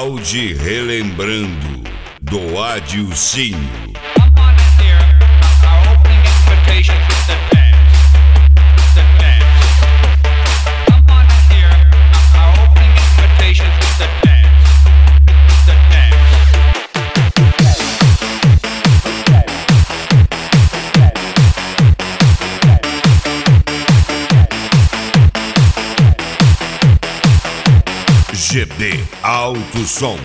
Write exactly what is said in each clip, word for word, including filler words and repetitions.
Auge relembrando do Adilcinho. G D Alto Som.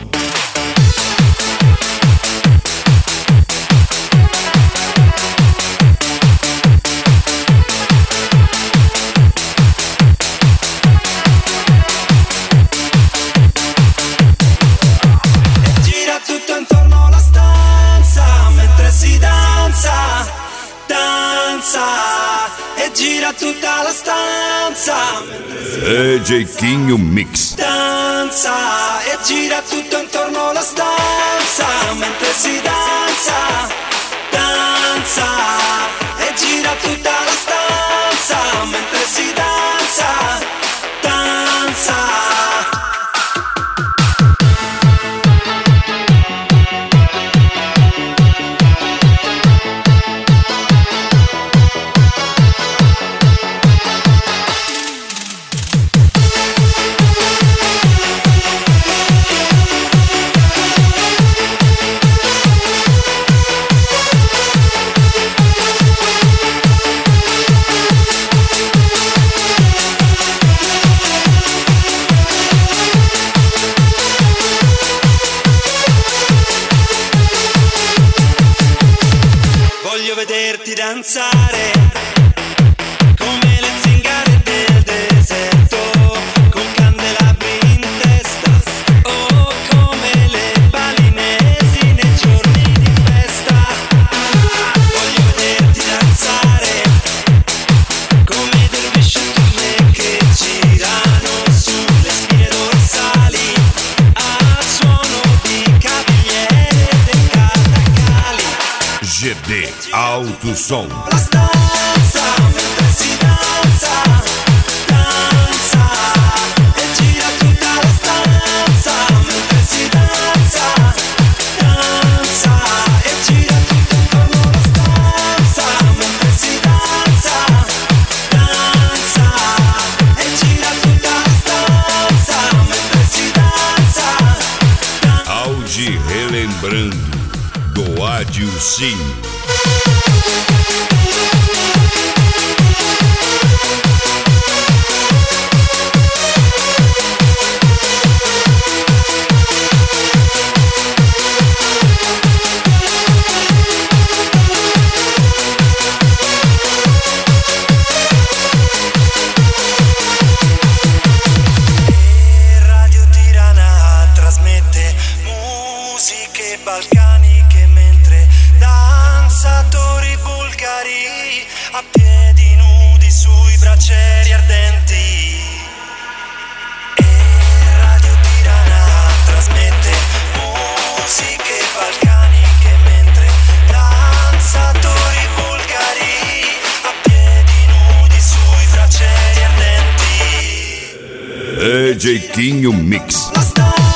Gira tutto intorno alla stanza mentre si danza, danza. E gira tutta la stanza D J Quinho Mix. Danza e gira tutto intorno alla stanza mentre si danza, danza e gira tutta la stanza mentre si danza, danza. Voglio vederti danzare come le zingare del deserto, con candelabri in testa, o come le balinesi nei giorni di festa. Voglio vederti danzare come dervisci e tourne che girano sulle spine dorsali al suono di cavigliere e dei catacali. G D Alto Som. La stanza mentre si danza, danza e gira tutta la stanza mentre si danza, danza e gira tutto intorno alla stanza mentre si danza, danza e gira tutta la stanza mentre si danza, danza. Auge relembrando do Adilcinho. Radio Tirana trasmette musiche balcaniche mentre danzatori bulgari a piedi nudi sui braccieri ardenti. E Radio Tirana trasmette musiche balcaniche mentre danzatori bulgari a piedi nudi sui braccieri ardenti. D J Quinho Mix. La stanza